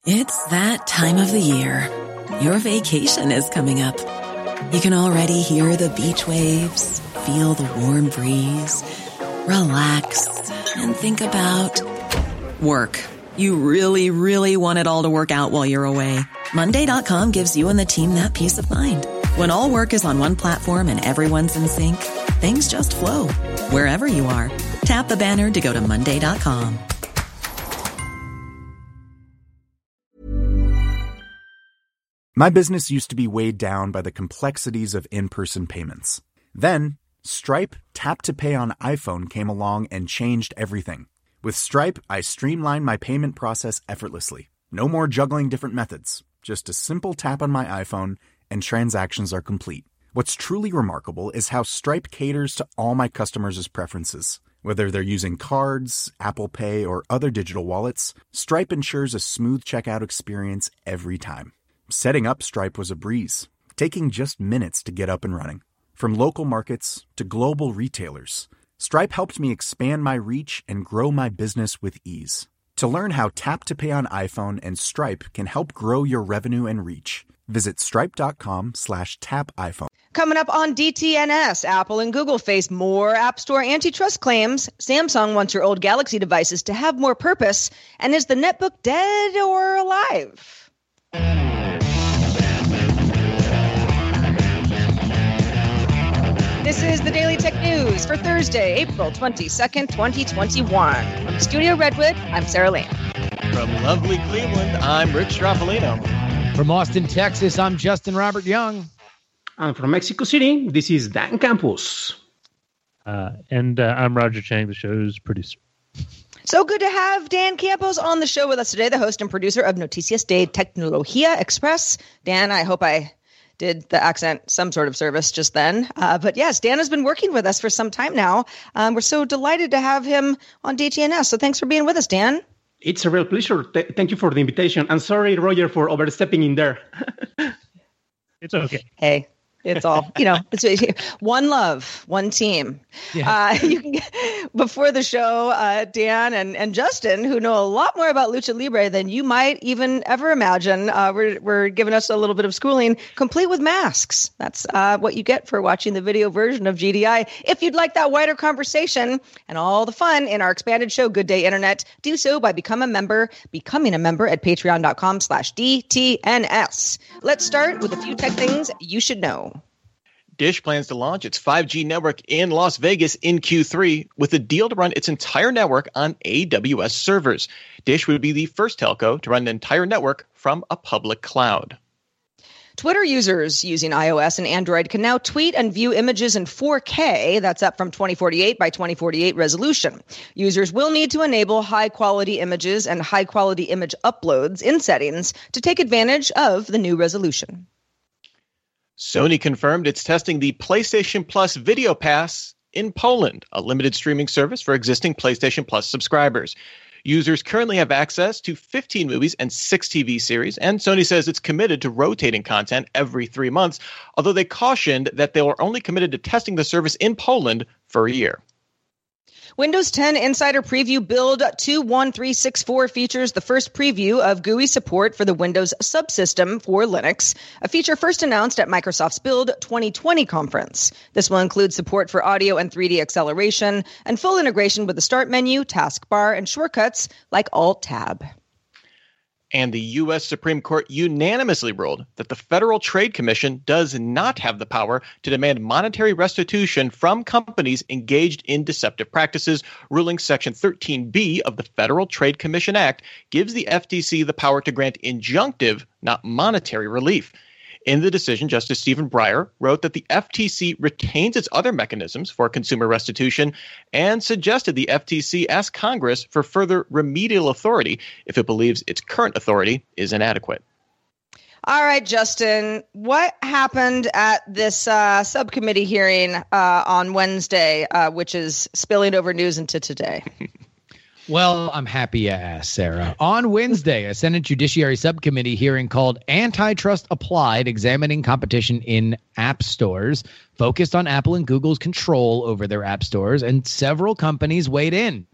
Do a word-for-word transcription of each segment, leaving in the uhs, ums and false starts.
It's that time of the year. Your vacation is coming up. You can already hear the beach waves, feel the warm breeze, relax, and think about work. You really, really want it all to work out while you're away. Monday dot com gives you and the team that peace of mind. When all work is on one platform and everyone's in sync, things just flow. Wherever you are, tap the banner to go to Monday dot com. My business used to be weighed down by the complexities of in-person payments. Then, Stripe Tap to Pay on iPhone came along and changed everything. With Stripe, I streamlined my payment process effortlessly. No more juggling different methods. Just a simple tap on my iPhone and transactions are complete. What's truly remarkable is how Stripe caters to all my customers' preferences. Whether they're using cards, Apple Pay, or other digital wallets, Stripe ensures a smooth checkout experience every time. Setting up Stripe was a breeze, taking just minutes to get up and running. From local markets to global retailers, Stripe helped me expand my reach and grow my business with ease. To learn how Tap to Pay on iPhone and Stripe can help grow your revenue and reach, visit stripe.com slash tap iPhone. Coming up on D T N S, Apple and Google face more App Store antitrust claims. Samsung wants your old Galaxy devices to have more purpose. And is the netbook dead or alive? This is the Daily Tech News for Thursday, April twenty-second, twenty twenty-one. From Studio Redwood, I'm Sarah Lane. From lovely Cleveland, I'm Rich Straffolino. From Austin, Texas, I'm Justin Robert Young. And from Mexico City, this is Dan Campos. Uh, and uh, I'm Roger Chang, the show's producer. So good to have Dan Campos on the show with us today, the host and producer of Noticias de Tecnología Express. Dan, I hope I did the accent some sort of service just then. Uh, but yes, Dan has been working with us for some time now. Um, we're so delighted to have him on D T N S. So thanks for being with us, Dan. It's a real pleasure. Th- thank you for the invitation. And sorry, Roger, for overstepping in there. It's okay. Hey. It's all, you know, it's one love, one team. Yeah. Uh, you can get, before the show, uh, Dan and, and Justin, who know a lot more about Lucha Libre than you might even ever imagine, uh, were, were giving us a little bit of schooling, complete with masks. That's uh, what you get for watching the video version of G D I. If you'd like that wider conversation and all the fun in our expanded show, Good Day Internet, do so by become a member, becoming a member at patreon.com slash DTNS. Let's start with a few tech things you should know. Dish plans to launch its five G network in Las Vegas in Q three with a deal to run its entire network on A W S servers. Dish would be the first telco to run the entire network from a public cloud. Twitter users using iOS and Android can now tweet and view images in four K. That's up from twenty forty-eight by twenty forty-eight resolution. Users will need to enable high-quality images and high-quality image uploads in settings to take advantage of the new resolution. Sony confirmed it's testing the PlayStation Plus Video Pass in Poland, a limited streaming service for existing PlayStation Plus subscribers. Users currently have access to fifteen movies and six T V series, and Sony says it's committed to rotating content every three months, although they cautioned that they were only committed to testing the service in Poland for a year. Windows ten Insider Preview Build two one three six four features the first preview of G U I support for the Windows subsystem for Linux, a feature first announced at Microsoft's Build twenty twenty conference. This will include support for audio and three D acceleration and full integration with the Start menu, taskbar, and shortcuts like Alt-Tab. And the U S Supreme Court unanimously ruled that the Federal Trade Commission does not have the power to demand monetary restitution from companies engaged in deceptive practices. Ruling Section thirteen B of the Federal Trade Commission Act gives the F T C the power to grant injunctive, not monetary relief. In the decision, Justice Stephen Breyer wrote that the F T C retains its other mechanisms for consumer restitution and suggested the F T C ask Congress for further remedial authority if it believes its current authority is inadequate. All right, Justin, what happened at this uh, subcommittee hearing uh, on Wednesday, uh, which is spilling over news into today? Well, I'm happy you asked, Sarah. On Wednesday, a Senate Judiciary Subcommittee hearing called Antitrust Applied, examining competition in app stores, focused on Apple and Google's control over their app stores, and several companies weighed in.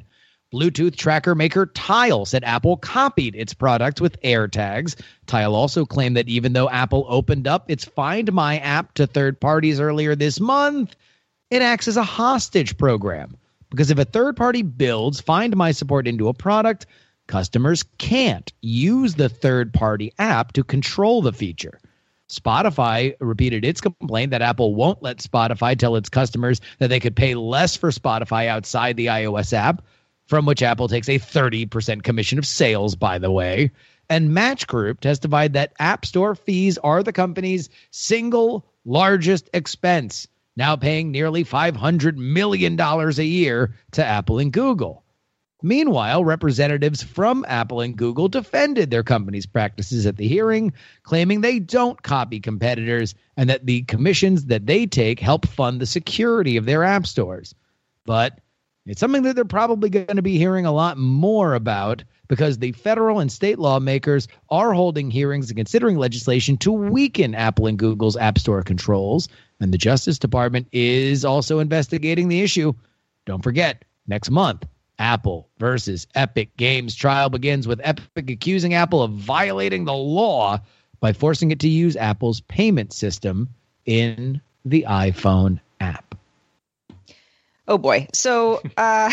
Bluetooth tracker maker Tile said Apple copied its product with AirTags. Tile also claimed that even though Apple opened up its Find My app to third parties earlier this month, it acts as a hostage program. Because if a third party builds Find My support into a product, customers can't use the third party app to control the feature. Spotify repeated its complaint that Apple won't let Spotify tell its customers that they could pay less for Spotify outside the iOS app, from which Apple takes a thirty percent commission of sales, by the way. And Match Group testified that App Store fees are the company's single largest expense, now paying nearly five hundred million dollars a year to Apple and Google. Meanwhile, representatives from Apple and Google defended their company's practices at the hearing, claiming they don't copy competitors and that the commissions that they take help fund the security of their app stores. But it's something that they're probably going to be hearing a lot more about because the federal and state lawmakers are holding hearings and considering legislation to weaken Apple and Google's App Store controls. And the Justice Department is also investigating the issue. Don't forget, next month, Apple versus Epic Games trial begins with Epic accusing Apple of violating the law by forcing it to use Apple's payment system in the iPhone app. Oh, boy. So, uh,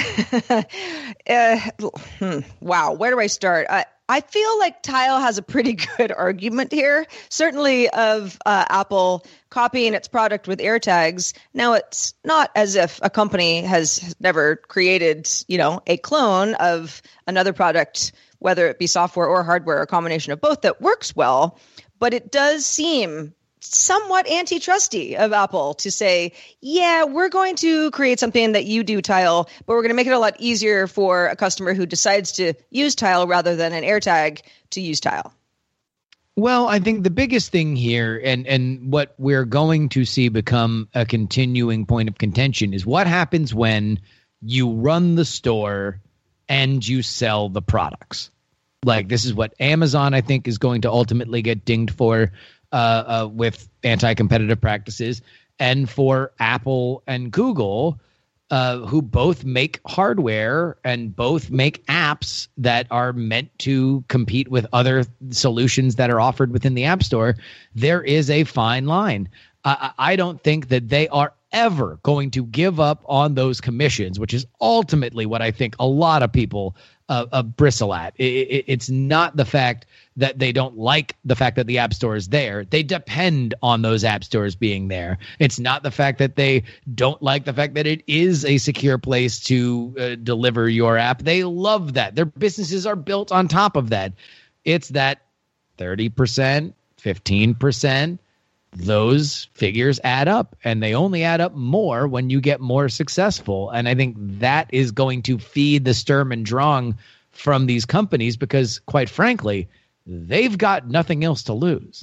uh, hmm, wow, where do I start? Uh, I feel like Tile has a pretty good argument here, certainly of uh, Apple copying its product with AirTags. Now, it's not as if a company has never created, you know, a clone of another product, whether it be software or hardware, a combination of both that works well. But it does seem somewhat antitrusty of Apple to say, yeah, we're going to create something that you do, Tile, but we're going to make it a lot easier for a customer who decides to use Tile rather than an AirTag to use Tile. Well, I think the biggest thing here and, and what we're going to see become a continuing point of contention is what happens when you run the store and you sell the products. Like this is what Amazon, I think, is going to ultimately get dinged for. Uh, uh, with anti-competitive practices, and for Apple and Google, uh, who both make hardware and both make apps that are meant to compete with other solutions that are offered within the App Store, there is a fine line. Uh, I don't think that they are ever going to give up on those commissions, which is ultimately what I think a lot of people uh, uh, bristle at. It, it, it's not the fact that they don't like the fact that the App Store is there. They depend on those App Stores being there. It's not the fact that they don't like the fact that it is a secure place to uh, deliver your app. They love that. Their businesses are built on top of that. It's that thirty percent, fifteen percent, those figures add up, and they only add up more when you get more successful. And I think that is going to feed the Sturm and Drang from these companies because, quite frankly, they've got nothing else to lose.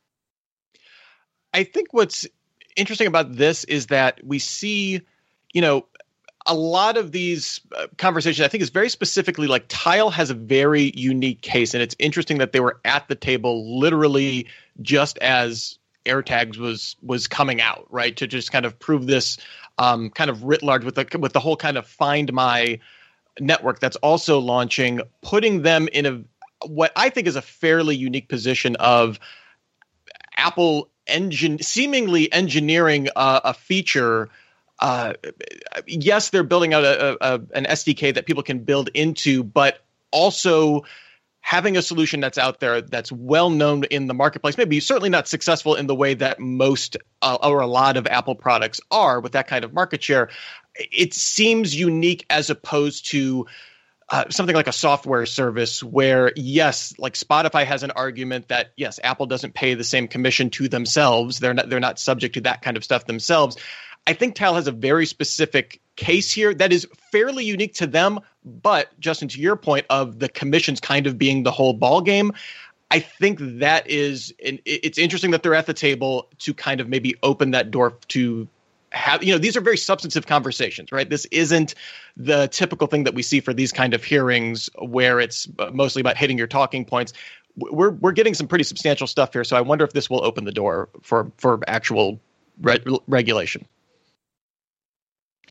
I think what's interesting about this is that we see, you know, a lot of these uh, conversations, I think, is very specifically like Tile has a very unique case. And it's interesting that they were at the table literally just as AirTags was was coming out, right, to just kind of prove this um, kind of writ large with the with the whole kind of Find My network that's also launching, putting them in a what I think is a fairly unique position of Apple engine seemingly engineering uh, a feature. Uh, yes, they're building out a, a, an S D K that people can build into, but also having a solution that's out there that's well known in the marketplace, maybe certainly not successful in the way that most uh, or a lot of Apple products are with that kind of market share. It seems unique as opposed to uh, something like a software service where, yes, like Spotify has an argument that, yes, Apple doesn't pay the same commission to themselves. They're not, they're not subject to that kind of stuff themselves. I think Tile has a very specific case here that is fairly unique to them. But Justin, to your point of the commissions kind of being the whole ball game, I think that is, it's interesting that they're at the table to kind of maybe open that door to have, you know, these are very substantive conversations, right? This isn't the typical thing that we see for these kind of hearings where it's mostly about hitting your talking points. We're we're getting some pretty substantial stuff here. So I wonder if this will open the door for, for actual re- regulation.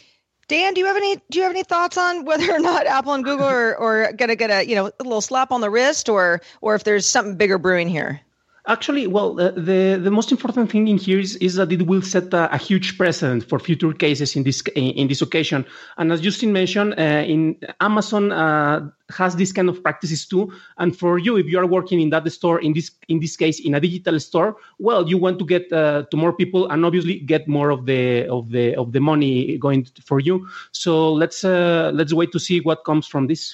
Dan, do you have any do you have any thoughts on whether or not Apple and Google are, are going to get a you know a little slap on the wrist, or or if there's something bigger brewing here? Actually, well, the, the the most important thing in here is, is that it will set a, a huge precedent for future cases in this in, in this occasion. And as Justin mentioned, uh, in Amazon uh, has this kind of practices too. And for you, if you are working in that store, in this in this case, in a digital store, well, you want to get uh, to more people and obviously get more of the of the of the money going for you. So let's uh, let's wait to see what comes from this.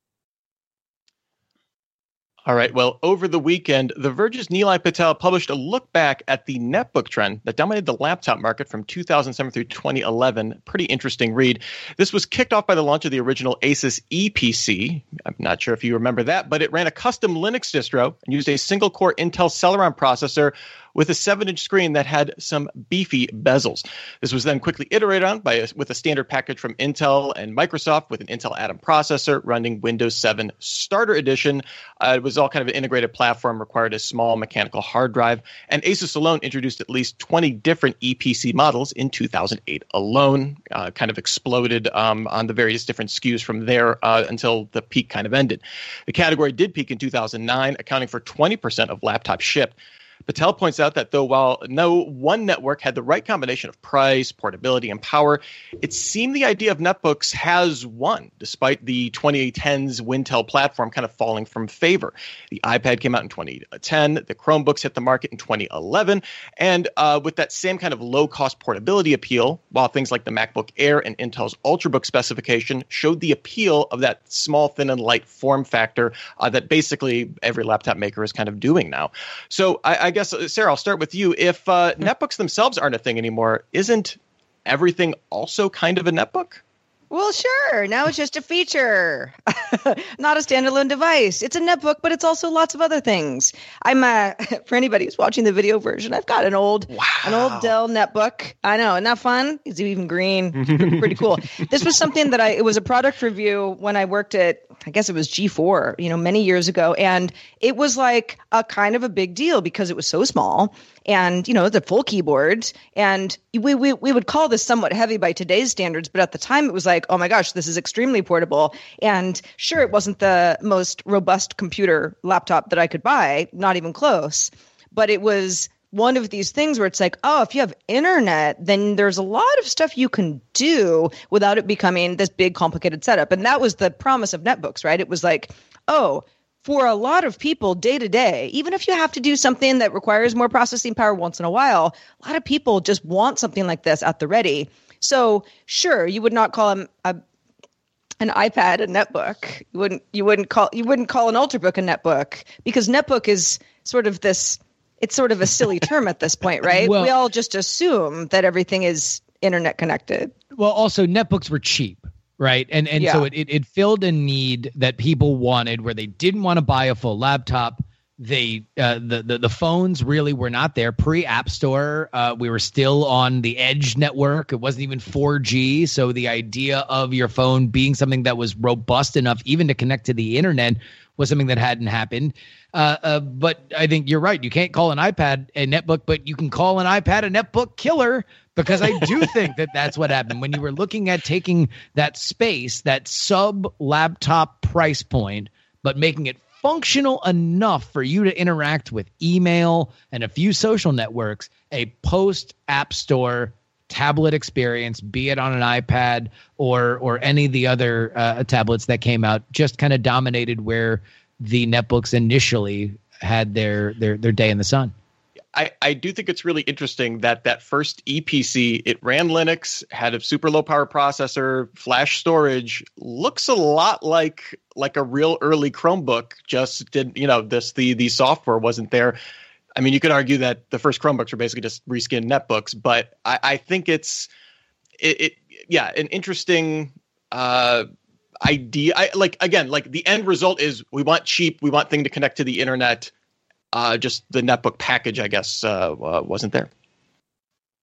All right. Well, over the weekend, The Verge's Nilay Patel published a look back at the netbook trend that dominated the laptop market from two thousand seven through twenty eleven. Pretty interesting read. This was kicked off by the launch of the original Asus E P C. I'm not sure if you remember that, but it ran a custom Linux distro and used a single-core Intel Celeron processor with a seven-inch screen that had some beefy bezels. This was then quickly iterated on by a, with a standard package from Intel and Microsoft with an Intel Atom processor running Windows seven Starter Edition. Uh, it was all kind of an integrated platform, required a small mechanical hard drive, and Asus alone introduced at least twenty different E P C models in two thousand eight alone. Uh, kind of exploded um, on the various different S K Us from there uh, until the peak kind of ended. The category did peak in two thousand nine, accounting for twenty percent of laptops shipped. Patel points out that though while no one network had the right combination of price, portability, and power, it seemed the idea of netbooks has won, despite the twenty tens Wintel platform kind of falling from favor. The iPad came out in twenty ten, the Chromebooks hit the market in twenty eleven, and uh, with that same kind of low-cost portability appeal, while things like the MacBook Air and Intel's Ultrabook specification showed the appeal of that small, thin, and light form factor uh, that basically every laptop maker is kind of doing now. So I, I I guess, Sarah, I'll start with you. If uh, netbooks themselves aren't a thing anymore, isn't everything also kind of a netbook? Well, sure. Now it's just a feature, not a standalone device. It's a netbook, but it's also lots of other things. I'm uh, for anybody who's watching the video version, I've got an old, wow. an old Dell netbook. I know, isn't that fun? It's even green. Pretty cool. This was something that I. It was a product review when I worked at, I guess it was G four, you know, many years ago, and it was like a kind of a big deal because it was so small. And, you know, it's a full keyboard. And we, we we would call this somewhat heavy by today's standards. But at the time, it was like, oh, my gosh, this is extremely portable. And sure, it wasn't the most robust computer laptop that I could buy, not even close. But it was one of these things where it's like, oh, if you have internet, then there's a lot of stuff you can do without it becoming this big, complicated setup. And that was the promise of netbooks, right? It was like, oh, for a lot of people day to day, even if you have to do something that requires more processing power once in a while, a lot of people just want something like this at the ready. So sure, you would not call them a, an iPad a netbook. You wouldn't you wouldn't call you wouldn't call an Ultrabook a netbook, because netbook is sort of this it's sort of a silly term at this point, right? Well, we all just assume that everything is internet connected. Well, also netbooks were cheap. Right. And and yeah. so it, it, it filled a need that people wanted, where they didn't want to buy a full laptop. They uh, the, the the phones really were not there pre-App Store. Uh, we were still on the Edge network. It wasn't even four G. So the idea of your phone being something that was robust enough even to connect to the internet was something that hadn't happened. Uh, uh, but I think you're right. You can't call an iPad a netbook, but you can call an iPad a netbook killer. Because I do think that that's what happened when you were looking at taking that space, that sub laptop price point, but making it functional enough for you to interact with email and a few social networks, a post App Store tablet experience, be it on an iPad or or any of the other uh, tablets that came out, just kind of dominated where the netbooks initially had their their their day in the sun. I, I do think it's really interesting that that first E P C, it ran Linux, had a super low power processor, flash storage, looks a lot like like a real early Chromebook. Just did, you know, this the the software wasn't there. I mean, you could argue that the first Chromebooks were basically just reskinned netbooks, but I, I think it's it, it yeah an interesting uh, idea. I like again like the end result is we want cheap, we want thing to connect to the internet. Uh, just the netbook package, I guess, uh, uh, wasn't there.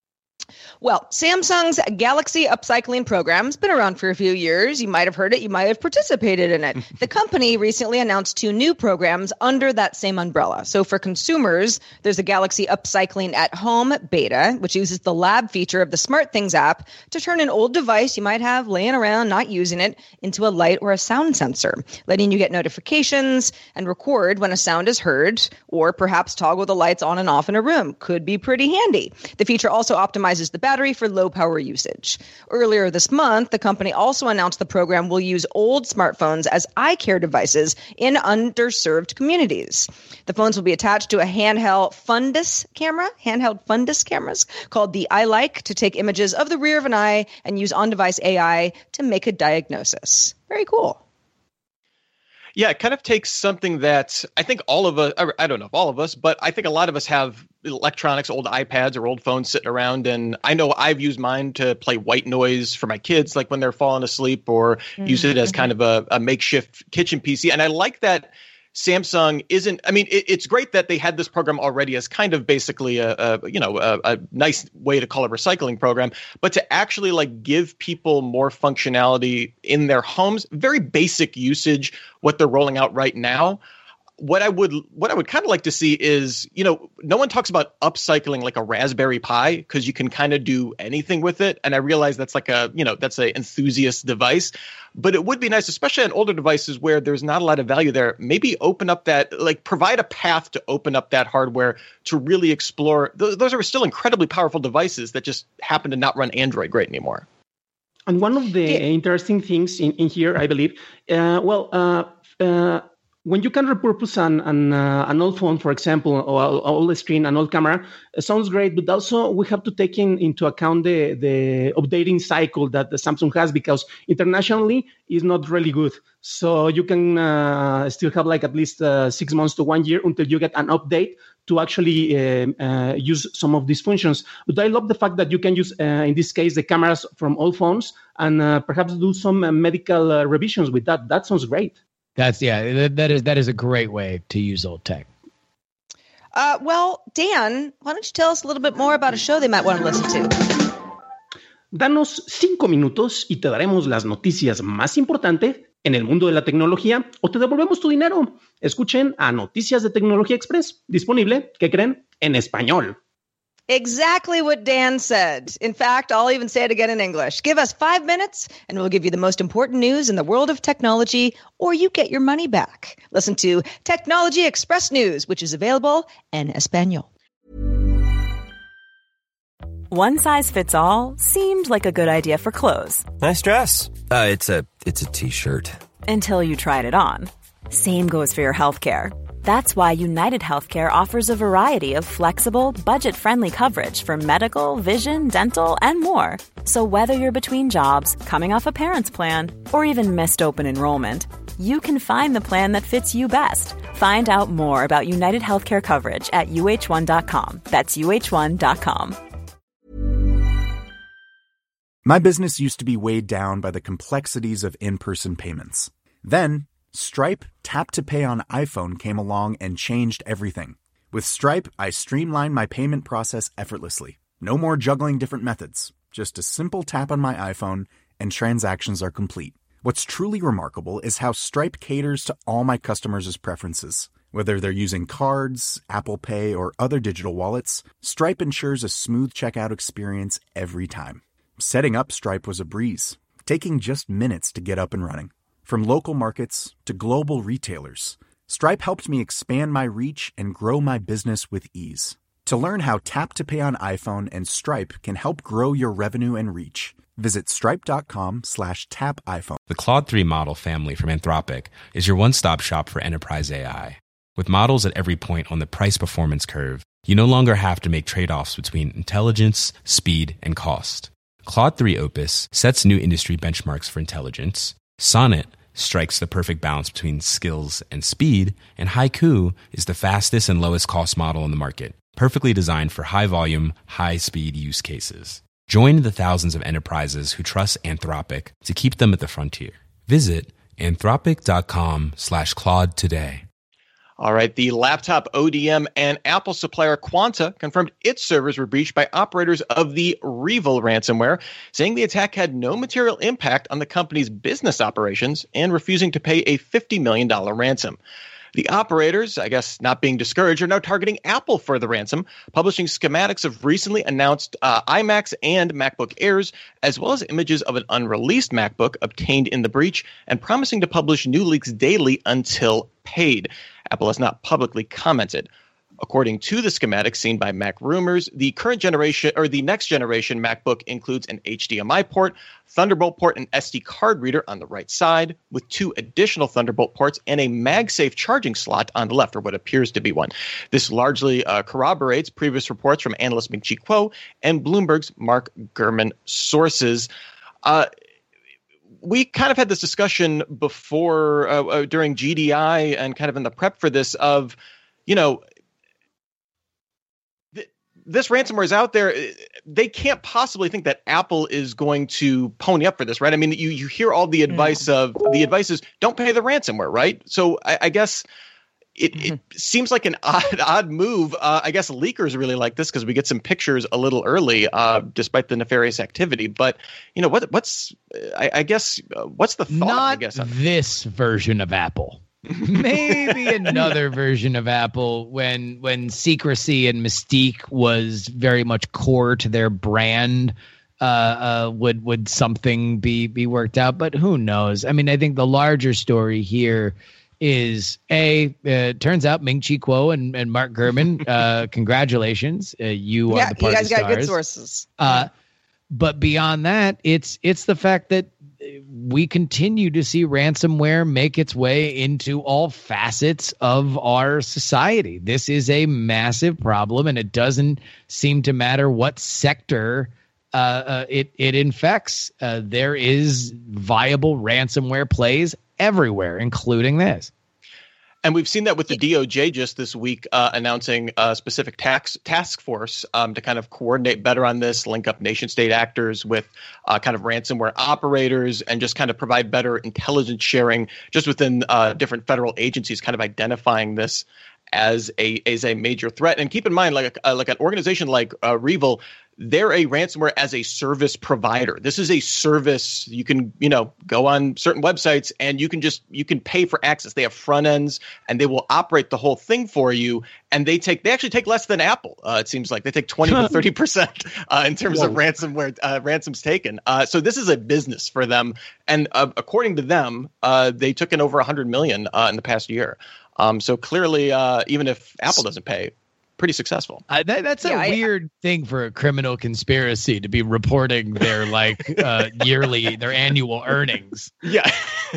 Well, Samsung's Galaxy Upcycling program's been around for a few years. You might have heard it. You might have participated in it. The company recently announced two new programs under that same umbrella. So for consumers, there's a Galaxy Upcycling at Home beta, which uses the lab feature of the SmartThings app to turn an old device you might have laying around, not using it, into a light or a sound sensor, letting you get notifications and record when a sound is heard, or perhaps toggle the lights on and off in a room. Could be pretty handy. The feature also optimizes the battery for low power usage. Earlier this month, the company also announced the program will use old smartphones as eye care devices in underserved communities. The phones will be attached to a handheld fundus camera, handheld fundus cameras called the iLike to take images of the rear of an eye and use on-device A I to make a diagnosis. Very cool. Yeah, it kind of takes something that I think all of us, I don't know if all of us, but I think a lot of us have electronics, old iPads or old phones sitting around. And I know I've used mine to play white noise for my kids, like when they're falling asleep, or mm-hmm. use it as kind of a, a makeshift kitchen P C. And I like that Samsung isn't, I mean, it, it's great that they had this program already as kind of basically a, a you know, a, a nice way to call it a recycling program, but to actually like give people more functionality in their homes, very basic usage, what they're rolling out right now. What I would what I would kind of like to see is, you know, no one talks about upcycling like a Raspberry Pi because you can kind of do anything with it. And I realize that's like a, you know, that's an enthusiast device. But it would be nice, especially on older devices where there's not a lot of value there, maybe open up that, like provide a path to open up that hardware to really explore. Th- those are still incredibly powerful devices that just happen to not run Android great anymore. And one of the yeah. interesting things in, in here, I believe, uh, well, uh, uh, when you can repurpose an an, uh, an old phone, for example, or an old screen, an old camera, it sounds great. But also we have to take in, into account the, the updating cycle that the Samsung has, because internationally is not really good. So you can uh, still have like at least uh, six months to one year until you get an update to actually uh, uh, use some of these functions. But I love the fact that you can use, uh, in this case, the cameras from old phones and uh, perhaps do some uh, medical uh, revisions with that. That sounds great. That's yeah. That, that is that is a great way to use old tech. Uh, well, Dan, why don't you tell us a little bit more about a show they might want to listen to? Danos cinco minutos y te daremos las noticias más importantes en el mundo de la tecnología, o te devolvemos tu dinero. Escuchen a Noticias de Tecnología Express, disponible, ¿qué creen? En español. Exactly what Dan said. In fact, I'll even say it again in English. Give us five minutes and we'll give you the most important news in the world of technology, or you get your money back. Listen to Technology Express News, which is available en español. One size fits all seemed like a good idea for clothes. Nice dress. Uh, it's a it's a t-shirt. Until you tried it on. Same goes for your healthcare. That's why United Healthcare offers a variety of flexible, budget-friendly coverage for medical, vision, dental, and more. So whether you're between jobs, coming off a parent's plan, or even missed open enrollment, you can find the plan that fits you best. Find out more about United Healthcare coverage at U H one dot com. That's U H one dot com. My business used to be weighed down by the complexities of in-person payments. Then, Stripe Tap to Pay on iPhone came along and changed everything. With Stripe, I streamlined my payment process effortlessly. No more juggling different methods. Just a simple tap on my iPhone and transactions are complete. What's truly remarkable is how Stripe caters to all my customers' preferences. Whether they're using cards, Apple Pay, or other digital wallets, Stripe ensures a smooth checkout experience every time. Setting up Stripe was a breeze, taking just minutes to get up and running. From local markets to global retailers, Stripe helped me expand my reach and grow my business with ease. To learn how Tap to Pay on iPhone and Stripe can help grow your revenue and reach, visit stripe.com slash tap iPhone. The Claude three model family from Anthropic is your one-stop shop for enterprise A I. With models at every point on the price-performance curve, you no longer have to make trade-offs between intelligence, speed, and cost. Claude three Opus sets new industry benchmarks for intelligence. Sonnet strikes the perfect balance between skills and speed, and Haiku is the fastest and lowest cost model in the market, perfectly designed for high-volume, high-speed use cases. Join the thousands of enterprises who trust Anthropic to keep them at the frontier. Visit anthropic.com slash Claude today. All right, the laptop O D M and Apple supplier Quanta confirmed its servers were breached by operators of the REvil ransomware, saying the attack had no material impact on the company's business operations and refusing to pay a fifty million dollars ransom. The operators, I guess not being discouraged, are now targeting Apple for the ransom, publishing schematics of recently announced uh, iMacs and MacBook Airs, as well as images of an unreleased MacBook obtained in the breach, and promising to publish new leaks daily until paid. Apple has not publicly commented. According to the schematics seen by Mac Rumors, the current generation or the next generation MacBook includes an H D M I port, Thunderbolt port, and S D card reader on the right side, with two additional Thunderbolt ports and a MagSafe charging slot on the left, or what appears to be one. This largely uh, corroborates previous reports from analyst Ming-Chi Kuo and Bloomberg's Mark Gurman sources. Uh, we kind of had this discussion before uh, uh, during G D I and kind of in the prep for this of, you know, this ransomware is out there. They can't possibly think that Apple is going to pony up for this, right? I mean, you, you hear all the advice of the advice is don't pay the ransomware, right? So I, I guess it, mm-hmm. it seems like an odd, odd move. Uh, I guess leakers really like this because we get some pictures a little early, uh, despite the nefarious activity. But you know what? What's I, I guess uh, what's the thought? Not I guess on this version of Apple. Maybe another version of Apple when when secrecy and mystique was very much core to their brand. Uh, uh, would would something be be worked out? But who knows? I mean, I think the larger story here is a. Uh, turns out Ming-Chi Kuo and, and Mark Gurman. Uh, congratulations, uh, you yeah, are the party you guys stars. got good sources. Uh, but beyond that, it's it's the fact that we continue to see ransomware make its way into all facets of our society. This is a massive problem, and it doesn't seem to matter what sector uh, uh, it it infects. Uh, there is viable ransomware plays everywhere, including this. And we've seen that with the D O J just this week, uh, announcing a specific tax task force um, to kind of coordinate better on this, link up nation state actors with uh, kind of ransomware operators, and just kind of provide better intelligence sharing just within uh, different federal agencies, kind of identifying this as a as a major threat. And keep in mind, like a, like an organization like uh, REvil, they're a ransomware as a service provider. This is a service. You can, you know, go on certain websites and you can just, you can pay for access. They have front ends and they will operate the whole thing for you. And they take, they actually take less than Apple. Uh, it seems like they take twenty to thirty percent uh, in terms Whoa. of ransomware, uh, ransoms taken. Uh, so this is a business for them. And uh, according to them, uh, they took in over a hundred million uh, in the past year. Um, so clearly, uh, even if Apple doesn't pay, pretty successul. Uh, that, that's a yeah, weird I, thing for a criminal conspiracy to be reporting their like uh, yearly, their annual earnings. Yeah,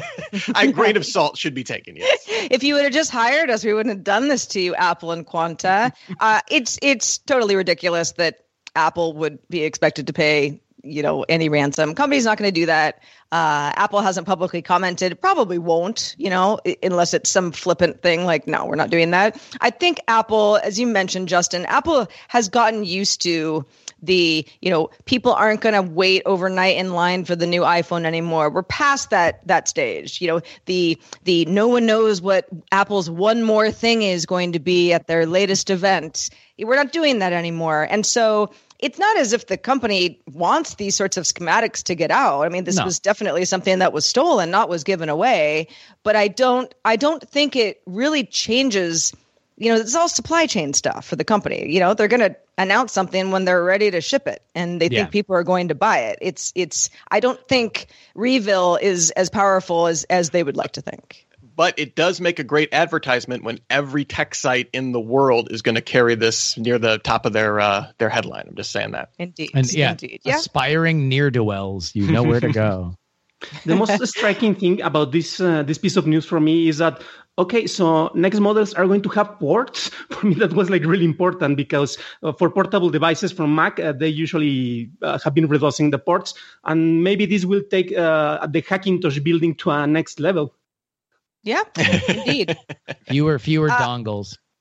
a grain of salt should be taken. Yes. If you would have just hired us, we wouldn't have done this to you, Apple and Quanta. Uh, it's it's totally ridiculous that Apple would be expected to pay, you know, any ransom. Company's not going to do that. Uh, Apple hasn't publicly commented, probably won't, you know, unless it's some flippant thing like, no, we're not doing that. I think Apple, as you mentioned, Justin, Apple has gotten used to the, you know, people aren't going to wait overnight in line for the new iPhone anymore. We're past that that stage. You know, the the no one knows what Apple's one more thing is going to be at their latest event. We're not doing that anymore. And so it's not as if the company wants these sorts of schematics to get out. I mean, this no. was definitely something that was stolen, not was given away. But I don't, I don't think it really changes. You know, it's all supply chain stuff for the company. You know, they're going to announce something when they're ready to ship it, and they yeah. think people are going to buy it. It's, it's. I don't think REvil is as powerful as as they would like to think. But it does make a great advertisement when every tech site in the world is going to carry this near the top of their uh, their headline. I'm just saying that. Indeed. And yeah, Indeed. yeah. aspiring near-do-wells, you know where to go. The most striking thing about this uh, this piece of news for me is that, okay, so next models are going to have ports. For me, that was like really important because uh, for portable devices from Mac, uh, they usually uh, have been reducing the ports. And maybe this will take uh, the Hackintosh building to a next level. Yeah, indeed. fewer, fewer uh, dongles.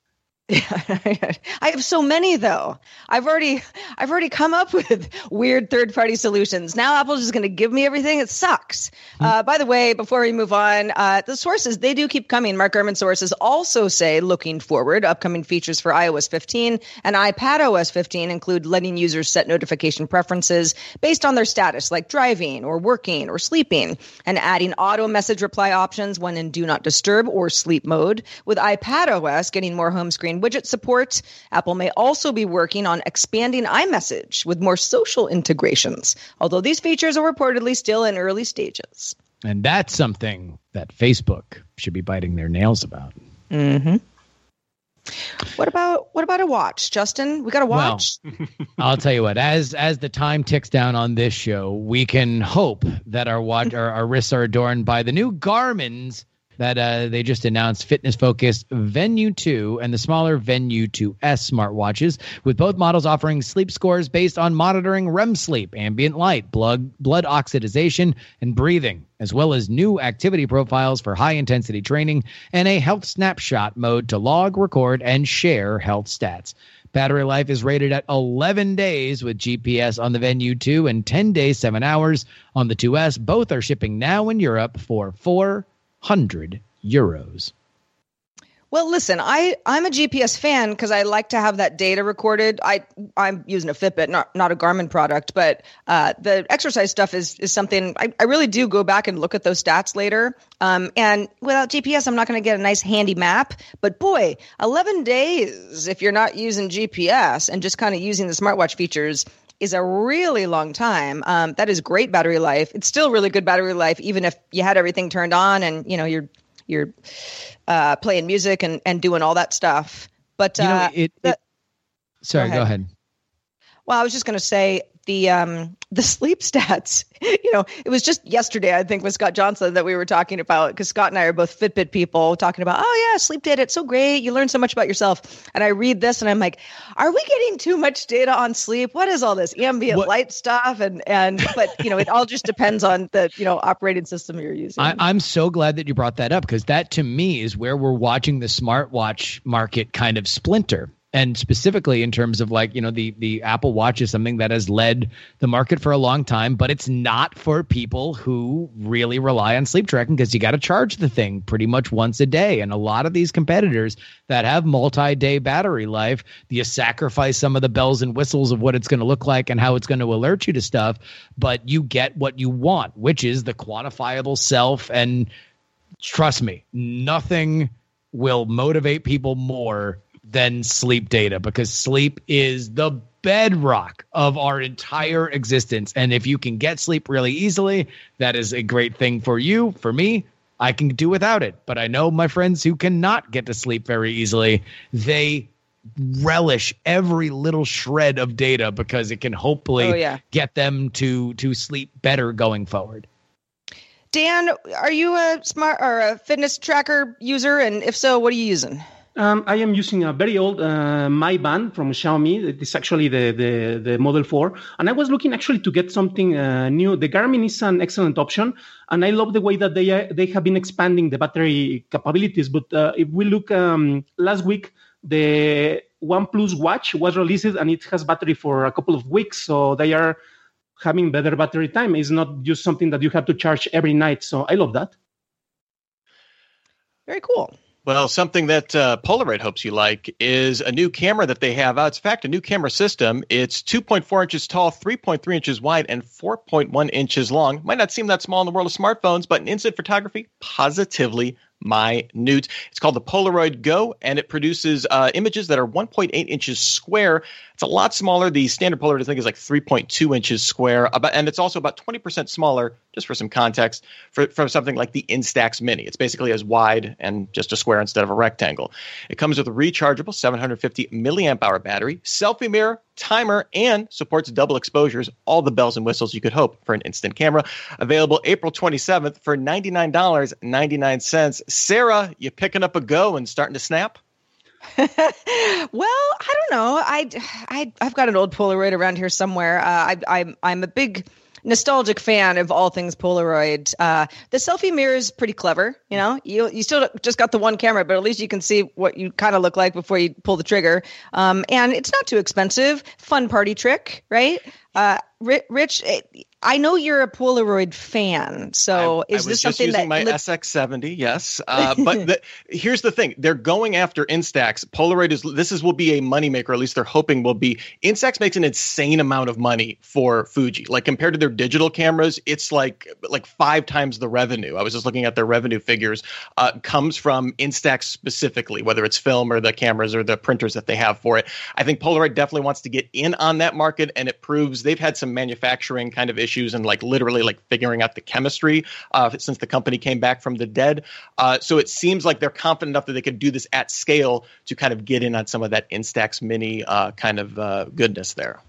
I have so many though. I've already I've already come up with weird third-party solutions. Now Apple's just going to give me everything. It sucks. Mm-hmm. Uh, by the way, before we move on, uh, the sources, they do keep coming. Mark Gurman sources also say, looking forward, upcoming features for i O S fifteen and iPadOS fifteen include letting users set notification preferences based on their status, like driving or working or sleeping, and adding auto message reply options when in do not disturb or sleep mode. With iPadOS getting more home screen widget support, Apple may also be working on expanding iMessage with more social integrations, although these features are reportedly still in early stages. And that's something that Facebook should be biting their nails about. Mm-hmm. What about what about a watch, Justin? We got a watch? Well, I'll tell you what, as as the time ticks down on this show, we can hope that our watch our, our wrists are adorned by the new Garmin's that uh, they just announced, fitness-focused Venue two and the smaller Venue two S smartwatches, with both models offering sleep scores based on monitoring R E M sleep, ambient light, blood, blood oxidation, and breathing, as well as new activity profiles for high-intensity training and a health snapshot mode to log, record, and share health stats. Battery life is rated at eleven days with G P S on the Venue two and ten days, seven hours on the two S. Both are shipping now in Europe for four hundred euros. Well, listen, I, I'm a G P S fan because I like to have that data recorded. I, I'm using a Fitbit, not not a Garmin product, but uh, the exercise stuff is is something I, I really do go back and look at those stats later. Um, and without G P S, I'm not going to get a nice handy map. But boy, eleven days if you're not using G P S and just kind of using the smartwatch features is a really long time. Um, that is great battery life. It's still really good battery life, even if you had everything turned on and, you know, you're you're uh, playing music and, and doing all that stuff. But uh, you know, it, the, it, sorry, go ahead. go ahead. Well, I was just going to say the um, the sleep stats. You know, it was just yesterday, I think, with Scott Johnson that we were talking about, because Scott and I are both Fitbit people, talking about, oh, yeah, sleep data. It's so great. You learn so much about yourself. And I read this and I'm like, are we getting too much data on sleep? What is all this ambient what? light stuff? And, and but, you know, it all just depends on the, you know, operating system you're using. I, I'm so glad that you brought that up, because that to me is where we're watching the smartwatch market kind of splinter. And specifically in terms of, like, you know, the, the Apple Watch is something that has led the market for a long time, but it's not for people who really rely on sleep tracking, because you got to charge the thing pretty much once a day. And a lot of these competitors that have multi-day battery life, you sacrifice some of the bells and whistles of what it's going to look like and how it's going to alert you to stuff, but you get what you want, which is the quantifiable self. And trust me, nothing will motivate people more than sleep data, because sleep is the bedrock of our entire existence. And if you can get sleep really easily, that is a great thing for you. For me, I can do without it. But I know my friends who cannot get to sleep very easily. They relish every little shred of data because it can hopefully oh, yeah. get them to to sleep better going forward. Dan, are you a smart or a fitness tracker user? And if so, what are you using? Um, I am using a very old uh, My Band from Xiaomi. It's actually the, the, the Model four. And I was looking actually to get something uh, new. The Garmin is an excellent option. And I love the way that they uh, they have been expanding the battery capabilities. But uh, if we look um, last week, the OnePlus Watch was released and it has battery for a couple of weeks. So they are having better battery time. It's not just something that you have to charge every night. So I love that. Very cool. Well, something that uh, Polaroid hopes you like is a new camera that they have out. It's, in fact, a new camera system. It's two point four inches tall, three point three inches wide, and four point one inches long. Might not seem that small in the world of smartphones, but in instant photography, positively minute. It's called the Polaroid Go, and it produces uh, images that are one point eight inches square. It's a lot smaller. The standard Polaroid, I think, is like three point two inches square, about, and it's also about twenty percent smaller, just for some context, for, for something like the Instax Mini. It's basically as wide and just a square instead of a rectangle. It comes with a rechargeable seven hundred fifty milliamp hour battery, selfie mirror, timer, and supports double exposures, all the bells and whistles you could hope for an instant camera. Available April twenty-seventh for ninety-nine dollars and ninety-nine cents. Sarah, you picking up a Go and starting to snap? Well, I don't know. I, I, I've got an old Polaroid around here somewhere. Uh, I, I'm, I'm a big nostalgic fan of all things Polaroid. Uh, the selfie mirror is pretty clever. You know, you you still just got the one camera, but at least you can see what you kind of look like before you pull the trigger. Um, and it's not too expensive. Fun party trick, right? Uh, Rich, I know you're a Polaroid fan, so I, is I this something that my li- S X seventy? Yes, uh, but the, here's the thing: they're going after Instax. Polaroid is this is will be a moneymaker. At least they're hoping will be. Instax makes an insane amount of money for Fuji. Like compared to their digital cameras, it's like like five times the revenue. I was just looking at their revenue figures. Uh, comes from Instax specifically, whether it's film or the cameras or the printers that they have for it. I think Polaroid definitely wants to get in on that market, and it proves they've had some manufacturing kind of issues and like literally like figuring out the chemistry uh, since the company came back from the dead. Uh, so it seems like they're confident enough that they could do this at scale to kind of get in on some of that Instax Mini uh, kind of uh, goodness there.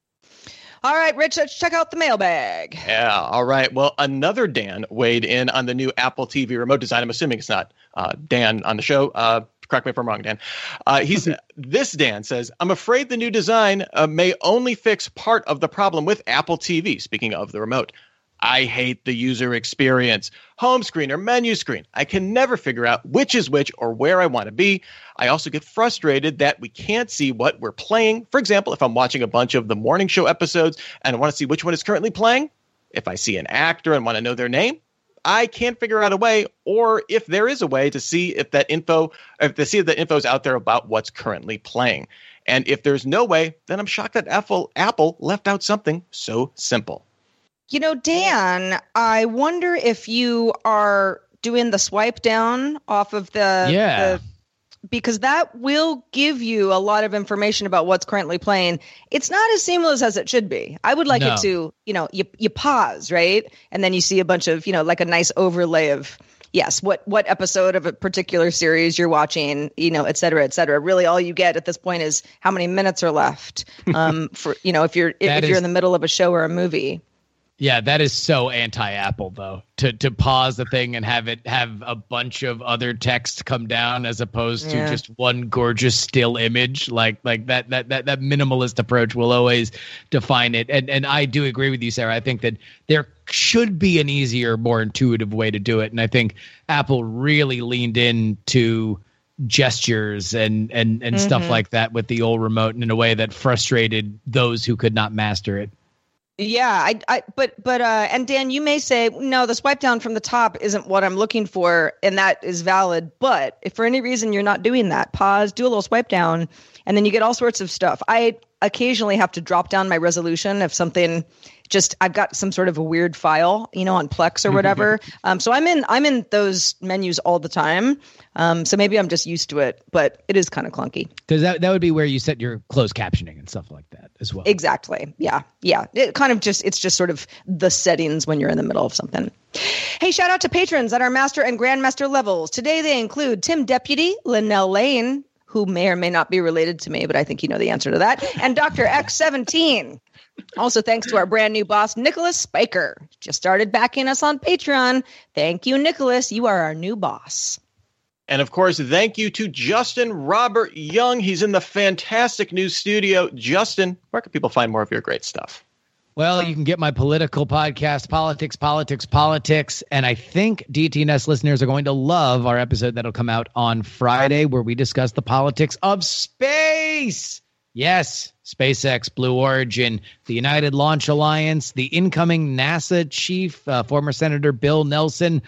All right, Rich, let's check out the mailbag. Yeah, all right. Well, another Dan weighed in on the new Apple T V remote design. I'm assuming it's not uh, Dan on the show. Uh, correct me if I'm wrong, Dan. Uh, he's this Dan says, I'm afraid the new design uh, may only fix part of the problem with Apple T V. Speaking of the remote, I hate the user experience. Home screen or menu screen. I can never figure out which is which or where I want to be. I also get frustrated that we can't see what we're playing. For example, if I'm watching a bunch of the morning show episodes and I want to see which one is currently playing, if I see an actor and want to know their name, I can't figure out a way, or if there is a way to see if that info, if to see if the info is out there about what's currently playing. And if there's no way, then I'm shocked that Apple, Apple left out something so simple. You know, Dan, I wonder if you are doing the swipe down off of the, yeah. the because that will give you a lot of information about what's currently playing. It's not as seamless as it should be. I would like No. it to, you know, you you pause, right? And then you see a bunch of, you know, like a nice overlay of, yes, what what episode of a particular series you're watching, you know, et cetera, et cetera. Really, all you get at this point is how many minutes are left um, for, you know, if you're if, if is- you're in the middle of a show or a movie. Yeah, that is so anti-Apple though. To to pause the thing and have it have a bunch of other text come down as opposed to Yeah. just one gorgeous still image. Like like that that that that minimalist approach will always define it. And and I do agree with you, Sarah. I think that there should be an easier, more intuitive way to do it. And I think Apple really leaned into gestures and and and Mm-hmm. stuff like that with the old remote in a way that frustrated those who could not master it. Yeah, I, I, but, but, uh, and Dan, you may say, no, the swipe down from the top isn't what I'm looking for, and that is valid. But if for any reason you're not doing that, pause, do a little swipe down, and then you get all sorts of stuff. I occasionally have to drop down my resolution if something just, I've got some sort of a weird file, you know, on Plex or whatever. um, so I'm in, I'm in those menus all the time. Um, so maybe I'm just used to it, but it is kind of clunky. Because that, that would be where you set your closed captioning and stuff like that as well. Exactly. Yeah. Yeah. It kind of just, it's just sort of the settings when you're in the middle of something. Hey, shout out to patrons at our master and grandmaster levels. Today they include Tim Deputy, Linnell Lane, who may or may not be related to me, but I think you know the answer to that, and Doctor X seventeen. Also, thanks to our brand new boss, Nicholas Spiker. Just started backing us on Patreon. Thank you, Nicholas. You are our new boss. And of course, thank you to Justin Robert Young. He's in the fantastic new studio. Justin, where can people find more of your great stuff? Well, you can get my political podcast, Politics, Politics, Politics. And I think D T N S listeners are going to love our episode that'll come out on Friday where we discuss the politics of space. Yes, SpaceX, Blue Origin, the United Launch Alliance, the incoming NASA chief, uh, former Senator Bill Nelson,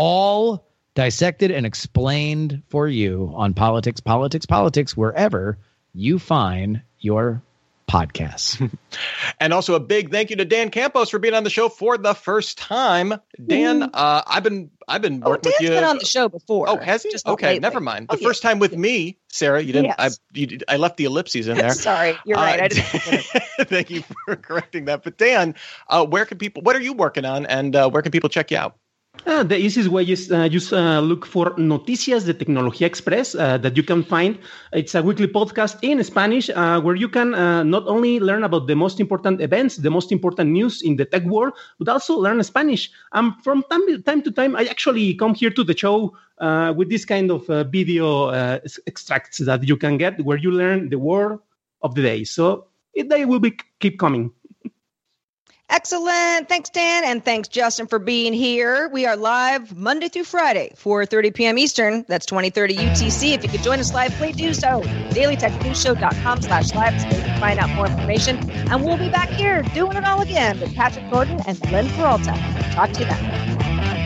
all dissected and explained for you on Politics, Politics, Politics, wherever you find your podcasts. And also a big thank you to Dan Campos for being on the show for the first time. Dan, uh, I've been I've been Oh, working Dan's with you. been on the show before. Oh, has he? Just not Okay, lately. never mind. The Oh, first yeah. time with me, Sarah, you didn't. Yes. I you, did- I left the ellipses in there. Sorry, you're right. Uh, I didn't. Thank you for correcting that. But Dan, uh, where can people? What are you working on, and uh, where can people check you out? Uh, the easiest way is uh, just uh, look for Noticias de Tecnología Express uh, that you can find. It's a weekly podcast in Spanish uh, where you can uh, not only learn about the most important events, the most important news in the tech world, but also learn Spanish. Um, from time, time to time, I actually come here to the show uh, with this kind of uh, video uh, extracts that you can get where you learn the word of the day. So it, they will be keep coming. Excellent. Thanks, Dan. And thanks, Justin, for being here. We are live Monday through Friday, four thirty p.m. Eastern. That's twenty thirty U T C. If you could join us live, please do so. daily tech news show dot com slash live so you can find out more information. And we'll be back here doing it all again with Patrick Gordon and Glenn Peralta. Talk to you then.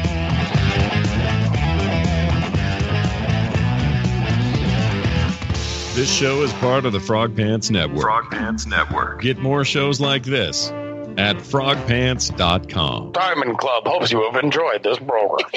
This show is part of the Frog Pants Network. Frog Pants Network. Get more shows like this at frog pants dot com. Diamond Club hopes you have enjoyed this program.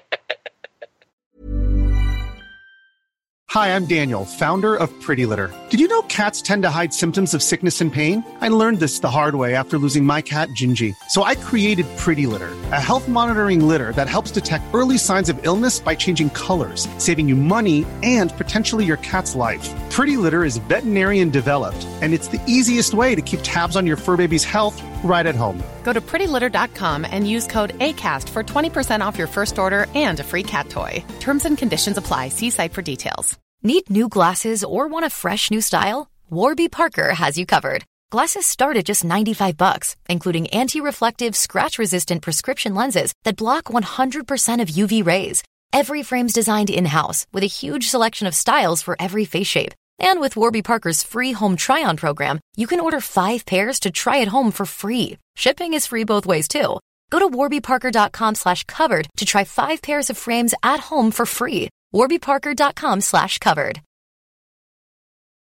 Hi, I'm Daniel, founder of Pretty Litter. Did you know cats tend to hide symptoms of sickness and pain? I learned this the hard way after losing my cat, Gingy. So I created Pretty Litter, a health monitoring litter that helps detect early signs of illness by changing colors, saving you money and potentially your cat's life. Pretty Litter is veterinarian developed, and it's the easiest way to keep tabs on your fur baby's health right at home. Go to pretty litter dot com and use code ACAST for twenty percent off your first order and a free cat toy. Terms and conditions apply. See site for details. Need new glasses or want a fresh new style? Warby Parker has you covered. Glasses start at just ninety-five bucks, including anti-reflective, scratch-resistant prescription lenses that block one hundred percent of U V rays. Every frame's designed in-house with a huge selection of styles for every face shape. And with Warby Parker's free home try-on program, you can order five pairs to try at home for free. Shipping is free both ways, too. Go to warby parker dot com slash covered to try five pairs of frames at home for free. warby parker dot com slash covered.